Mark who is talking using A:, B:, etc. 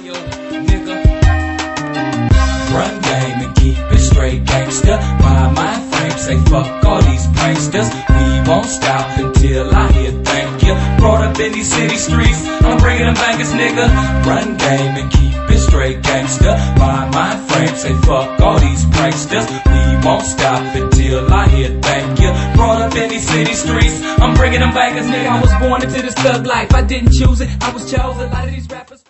A: yo, nigga. Run game and keep it straight, gangster. My mind frame say fuck all these pranksters. We won't stop until I hear thank you. Brought up in these city streets, I'm bringing them bangers, nigga. Run game and keep it straight, gangster. My mind frame say fuck all these pranksters. We won't stop until I hear thank you. Brought up in these city streets, I'm bringing them bangers, nigga. I was born into this thug life, I didn't choose it, I was chosen. A lot of these rappers